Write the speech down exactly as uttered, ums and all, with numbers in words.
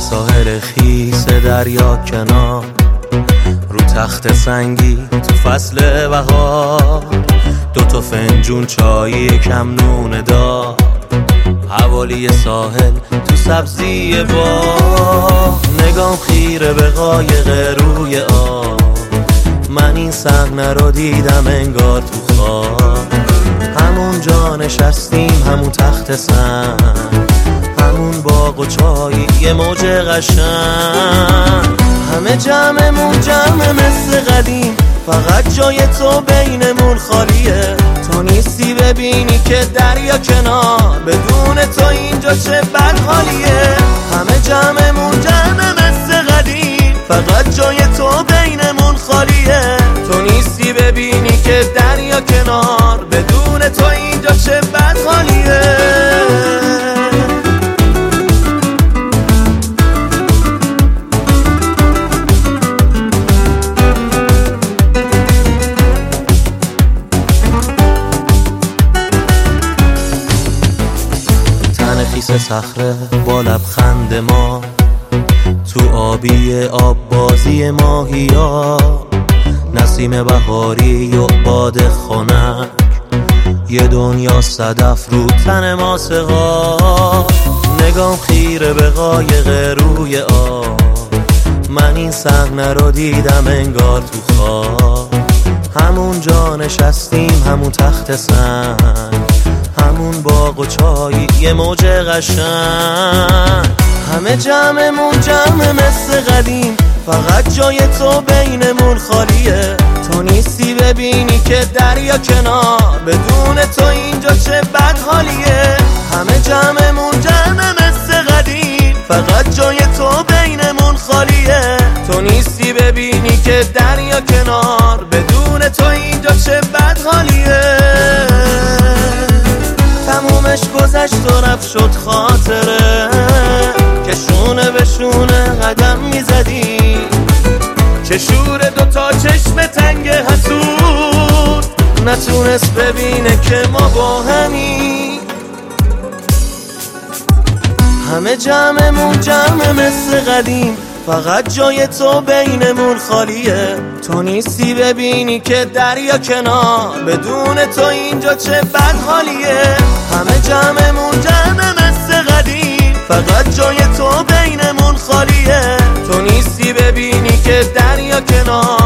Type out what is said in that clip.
ساحل خیس دریا کنار، رو تخت سنگی تو فصل بهار، دو تا فنجون چایی کم نون دار، حوالی ساحل تو سبزی باغ، نگام خیره به قایق روی آب. من این صحنه رو دیدم انگار تو خواب، همون جا نشستیم همون تخت سنگ، همون باغ و چایی یه موج قشنگ، همه جمعمون جمع مثل قدیم، فقط جای تو بینمون خالیه. تو نیستی ببینی که دریا کنار، بدون تو اینجا چه بد حالیه. همه جمعمون جمع مثل قدیم، فقط جای تو بینمون خالیه. تو نیستی ببینی که دریا کنار، بدون تو اینجا چه بد حالیه. خیس صخره با لبخند ما، تو آبی آب بازی ماهیا، نسیم بهاری و باد خنک، یه دنیا صدف رو تن ما سقا. نگام خیره به قایق روی آب، من این صحنه رو دیدم انگار تو خواب، همون جا نشستیم همون تخت سنگ، همون باغ و چایی یه موج قشنگ، همه جمعمون جمع مثل قدیم، فقط جای تو بینمون خالیه. تو نیستی ببینی که دریا کنار، بدون تو اینجا چه بد حالیه. همه جمعمون جمع مثل قدیم، فقط جای تو بینمون خالیه. تو نیستی ببینی که دریا کنار، بدون تو اینجا چه بد حالیه. تمومش گذشت و رفت شد خاطره، که شونه به شونه قدم میزدی، چه شور دوتا چشم تنگ حسود، نتونست ببینه که ما با همی. همه جمعمون جمع مثل قدیم، فقط جای تو بینمون خالیه. تو نیستی ببینی که دریا کنار، بدون تو اینجا چه بد حالیه. همه جمعمون جمع مثل قدیم، فقط جای تو بینمون خالیه. تو نیستی ببینی که دریا کنار،